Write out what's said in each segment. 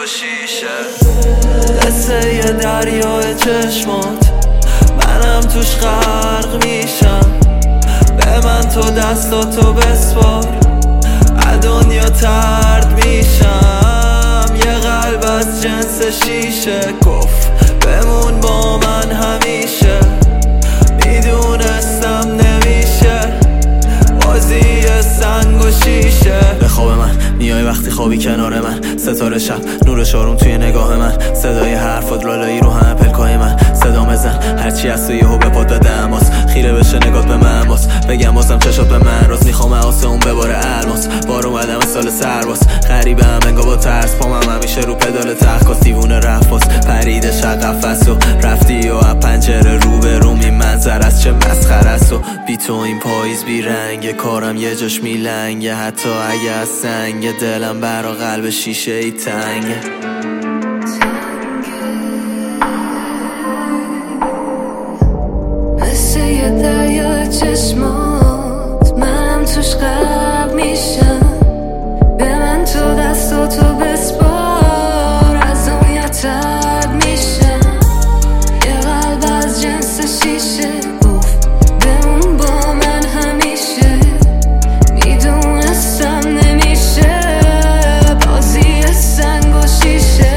و شیشه. مثل یه دریای چشمات منم توش غرق میشم. به من تو دستاتو بسپار، از دنیا طرد میشم. یه قلب از جنس شیشه گفت بمون با من همیشه. میدونستم نمیشه بازی سنگ و شیشه. به خواب من میای وقتی خوابی کنار من، ستاره شب نور شارون توی نگاه من، صدای حرفات لالایی رو همه پلکای من. صدا مزن هرچی از تو یهو به پاد داده اماس، خیره بشه نگات به من باز، بگم بازم چشات به من راست. میخوام آسمون بباره الماس، بار اومدم سال سرباز، غریبه هم انگار با ترس، پامم همیشه رو پدال تخت. دیوونه رفت پریده شق قفس و رفتی و از پنجره رو به رو می منظر از چه مسخره است. و بی تو این پاییز بی رنگ، کارم یه جاش میلنگه، حتی اگه از سنگ دلم برا قلب شیشه ای تنگه. مثل یه دریا چشمات منم توش غرق میشم. به من تو دستاتو بسپار، از دنیا طرد میشم. یه قلب از جنس شیشه گفت بمون با من همیشه. میدونستم نمیشه بازی سنگ و شیشه.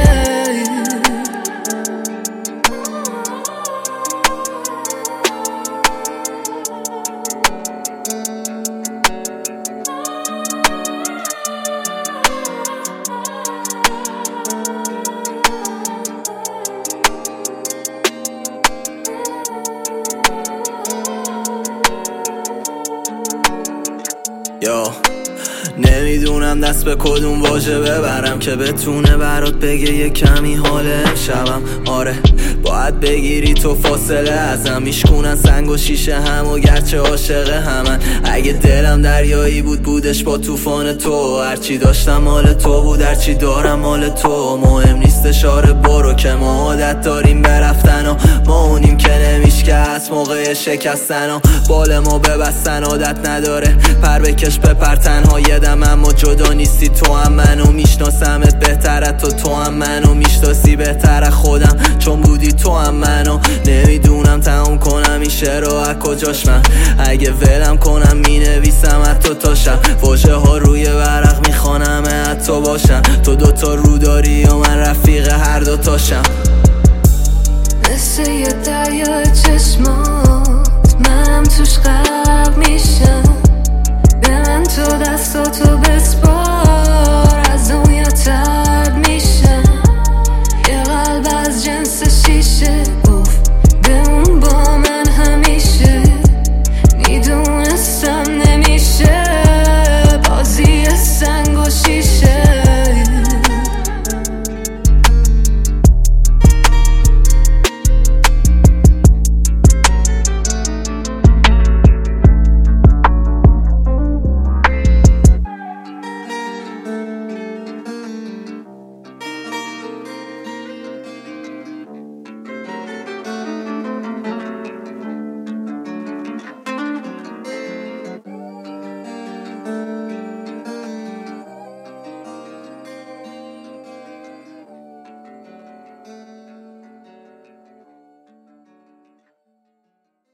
نمیدونم دست به کدوم واژه ببرم که بتونه برات بگه یه کمی حال امشبم. آره باید بگیری تو فاصله ازم، میشکونن سنگ و شیشه هم و گرچه عاشق همن. اگه دلم دریایی بود بودش با طوفان تو، هرچی داشتم مال تو بود هرچی دارم مال تو. مهم نیستش آره برو که ما عادت داریم برفتن و ما اونیم که نمیشکست موقع شکستن و بال ما ببستن عادت نداره پر بکش بپر تنها یه دم. اما جدا نیستی تو هم منو میشناسمت بهتر از تو هم منو میشناسی بهتر از خودم چون بودی تو هم منو. نمیدونم تموم کنم این شعر رو از کجاش من، اگه ولم کنم مینویسم حتی تاشم. واژه ها روی ورق میخوانم حتی باشم. تو دوتا رو داری یا من رفیق هر دوتاشم. مثل یه دریا چشمات منم توش غرق میشم. به من تو دستاتو